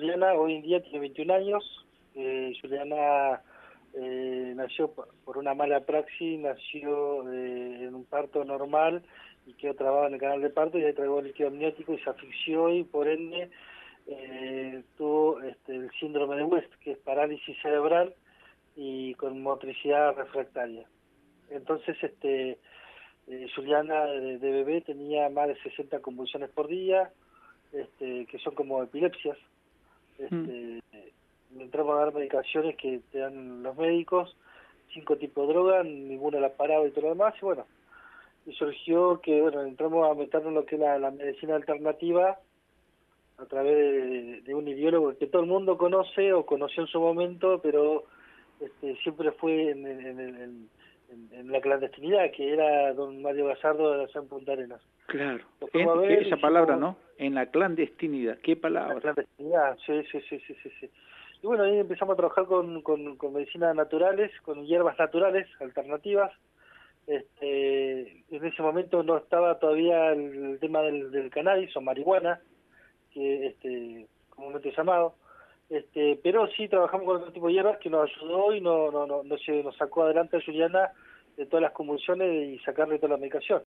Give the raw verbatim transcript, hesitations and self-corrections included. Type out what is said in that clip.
Juliana hoy en día tiene veintiún años. Eh, Juliana eh, nació por una mala praxis, nació eh, en un parto normal y quedó trabada en el canal de parto y ahí tragó el líquido amniótico y se asfixió y por ende eh, tuvo este, el síndrome de West, que es parálisis cerebral y con motricidad refractaria. Entonces, este eh, Juliana de, de bebé tenía más de sesenta convulsiones por día, este, que son como epilepsias. Mm. Este, le entramos a dar medicaciones que te dan los médicos, cinco tipos de droga, ninguna la paraba y todo lo demás, y bueno, y surgió que, bueno, entramos a meternos en lo que es la, la medicina alternativa a través de, de un ideólogo que todo el mundo conoce o conoció en su momento, pero este, siempre fue en, en, en, en, en la clandestinidad, que era don Mario Gallardo de allá en Punta Arenas. Claro, Lo en, fuimos a ver, esa palabra, hicimos ¿no? En la clandestinidad, ¿qué la palabra? clandestinidad, sí, sí, sí, sí, sí, sí. Y bueno, ahí empezamos a trabajar con, con, con medicinas naturales, con hierbas naturales, alternativas. Este, en ese momento no estaba todavía el tema del, del cannabis o marihuana, que este comúnmente llamado, este, pero sí trabajamos con otro tipo de hierbas que nos ayudó y no, no, no, nos, nos sacó adelante a Juliana de todas las convulsiones y sacarle toda la medicación.